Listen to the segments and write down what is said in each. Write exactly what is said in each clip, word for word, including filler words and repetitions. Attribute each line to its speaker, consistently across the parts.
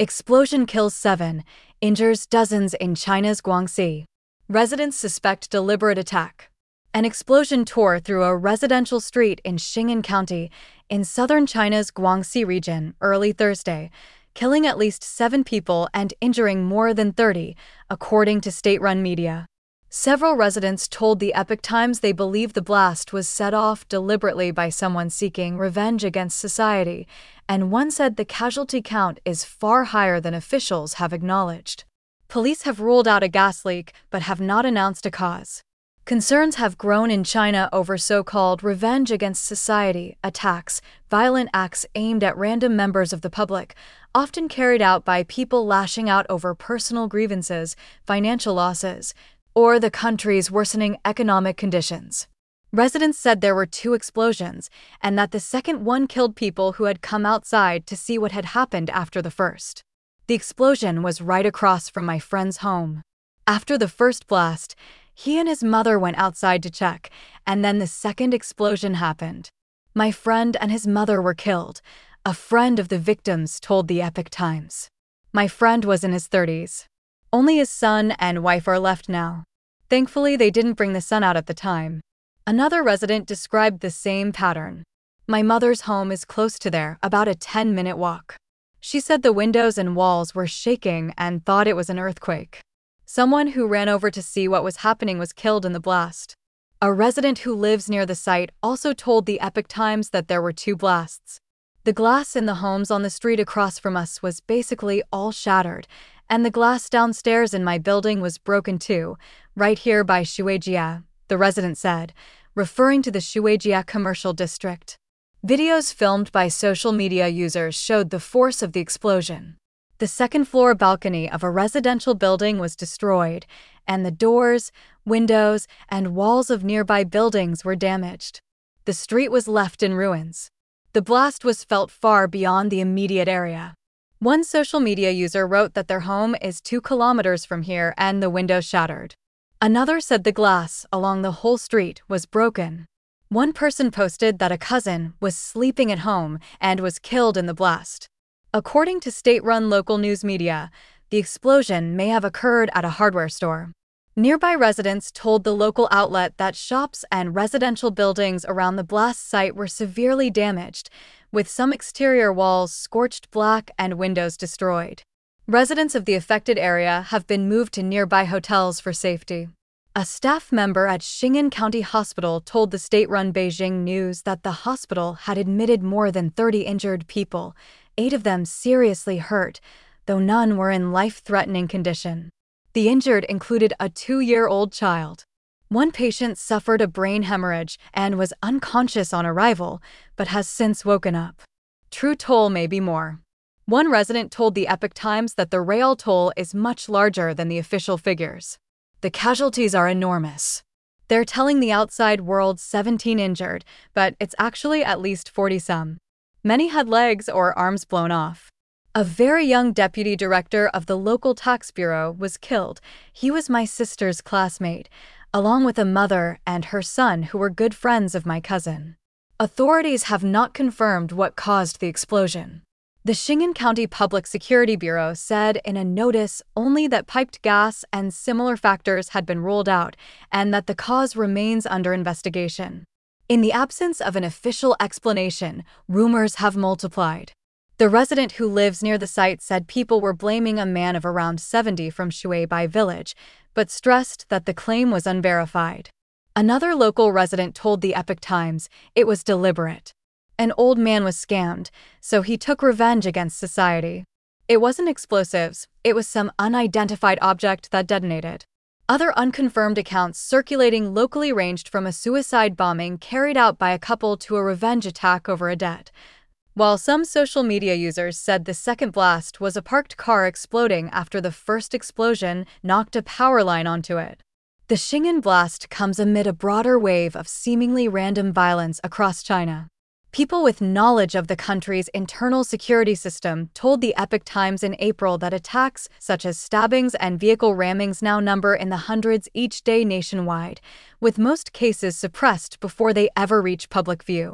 Speaker 1: Explosion kills seven, injures dozens in China's Guangxi. Residents suspect deliberate attack. An explosion tore through a residential street in Xing'an County in southern China's Guangxi region early Thursday, killing at least seven people and injuring more than thirty, according to state-run media. Several residents told the Epoch Times they believe the blast was set off deliberately by someone seeking revenge against society, and one said the casualty count is far higher than officials have acknowledged. Police have ruled out a gas leak but have not announced a cause. Concerns have grown in China over so-called revenge against society attacks, violent acts aimed at random members of the public, often carried out by people lashing out over personal grievances, financial losses, or the country's worsening economic conditions. Residents said there were two explosions, and that the second one killed people who had come outside to see what had happened after the first. The explosion was right across from my friend's home. After the first blast, he and his mother went outside to check, and then the second explosion happened. My friend and his mother were killed, a friend of the victims told the Epoch Times. My friend was in his thirties. Only his son and wife are left now. Thankfully, they didn't bring the son out at the time. Another resident described the same pattern. My mother's home is close to there, about a ten-minute walk. She said the windows and walls were shaking and thought it was an earthquake. Someone who ran over to see what was happening was killed in the blast. A resident who lives near the site also told the Epoch Times that there were two blasts. The glass in the homes on the street across from us was basically all shattered, and the glass downstairs in my building was broken too, right here by Shuijia, the resident said, referring to the Shuijia commercial district. Videos filmed by social media users showed the force of the explosion. The second-floor balcony of a residential building was destroyed, and the doors, windows, and walls of nearby buildings were damaged. The street was left in ruins. The blast was felt far beyond the immediate area. One social media user wrote that their home is two kilometers from here and the window shattered. Another said the glass along the whole street was broken. One person posted that a cousin was sleeping at home and was killed in the blast. According to state-run local news media, the explosion may have occurred at a hardware store. Nearby residents told the local outlet that shops and residential buildings around the blast site were severely damaged, with some exterior walls scorched black and windows destroyed. Residents of the affected area have been moved to nearby hotels for safety. A staff member at Xing'an County Hospital told the state-run Beijing News that the hospital had admitted more than thirty injured people, eight of them seriously hurt, though none were in life-threatening condition. The injured included a two-year-old child. One patient suffered a brain hemorrhage and was unconscious on arrival, but has since woken up. True toll may be more. One resident told the Epoch Times that the real toll is much larger than the official figures. The casualties are enormous. They're telling the outside world seventeen injured, but it's actually at least forty-some. Many had legs or arms blown off. A very young deputy director of the local tax bureau was killed. He was my sister's classmate, along with a mother and her son who were good friends of my cousin. Authorities have not confirmed what caused the explosion. The Xing'an County Public Security Bureau said in a notice only that piped gas and similar factors had been ruled out and that the cause remains under investigation. In the absence of an official explanation, rumors have multiplied. The resident who lives near the site said people were blaming a man of around seventy from Shuibai village, but stressed that the claim was unverified. Another local resident told the Epoch Times it was deliberate. An old man was scammed, so he took revenge against society. It wasn't explosives, it was some unidentified object that detonated. Other unconfirmed accounts circulating locally ranged from a suicide bombing carried out by a couple to a revenge attack over a debt. While some social media users said the second blast was a parked car exploding after the first explosion knocked a power line onto it. The Xing'an blast comes amid a broader wave of seemingly random violence across China. People with knowledge of the country's internal security system told the Epoch Times in April that attacks such as stabbings and vehicle rammings now number in the hundreds each day nationwide, with most cases suppressed before they ever reach public view.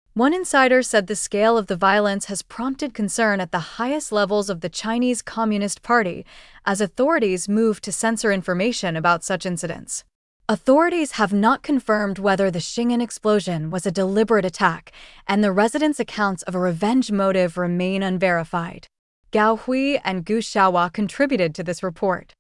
Speaker 1: One insider said the scale of the violence has prompted concern at the highest levels of the Chinese Communist Party as authorities move to censor information about such incidents. Authorities have not confirmed whether the Shingen explosion was a deliberate attack, and the residents' accounts of a revenge motive remain unverified. Gao Hui and Gu Xiaohua contributed to this report.